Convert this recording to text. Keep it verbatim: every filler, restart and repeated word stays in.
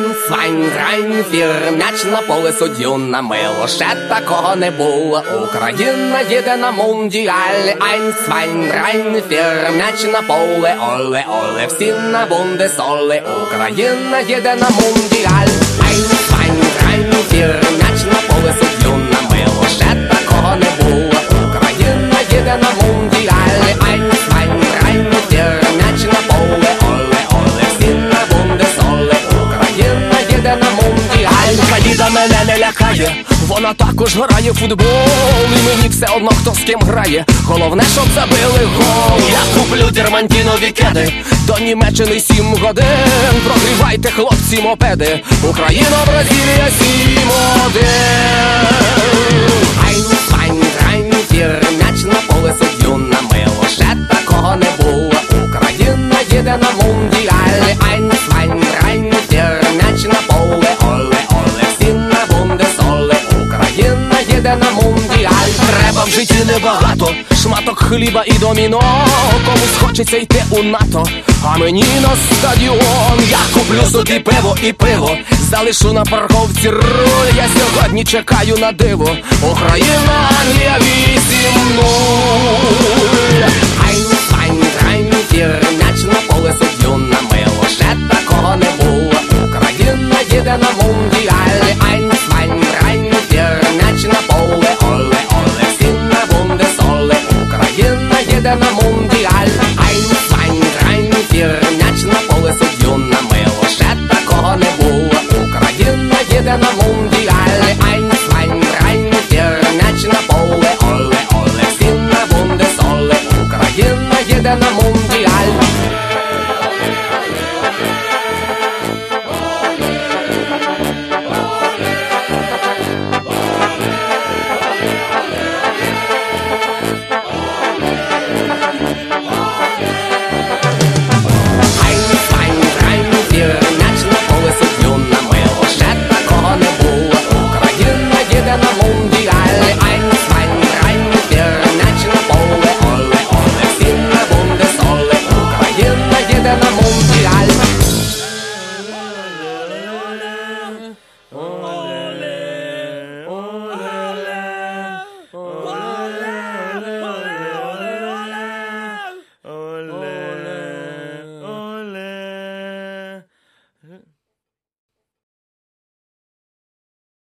Айн, свайн, грайн, фір, м'яч на поле суддю намило. Ще такого не було. Україна їде на мундіаль. Айн, свайн, грайн, фір, м'яч на поле. Оле, оле, всі на бундесолі. Україна їде на мундіаль. Айн, свайн, грайн, фір, м'яч на поле суддю намило. Ще такого не було. Україна їде на мундіаль. Айн, свайн, грайн, фір, м'яч на поле. Оле, оле, всі на бундесолі. Україна їде на мундіаль. Каліда мене не лякає, вона також грає в футбол. І мені все одно, хто з ким грає. Головне, щоб забили гол. Я куплю дермантінові кеди, до Німеччини сім годин. Прогрівайте, хлопці, мопеди. Україна, Бразилія, сім один. Айн, свайн, грайн, фір, м'яч на поле суддю намило. Ще такого не було. Україна їде на мундіаль. Айн, свайн, грайн, фір, м'яч на поле. Оле, оле, всі на бундесолі. Україна їде на мундіаль. Треба в житті небагато, шматок хліба і доміно. Комусь хочеться йти у НАТО, а мені на стадіон. Я куплю собі пиво і пиво, залишу на парковці руль. Я сьогодні чекаю на диво. Україна, Англія, вісім нуль. Айн, свайн, грайн, фір, м'яч на поле суддю намило.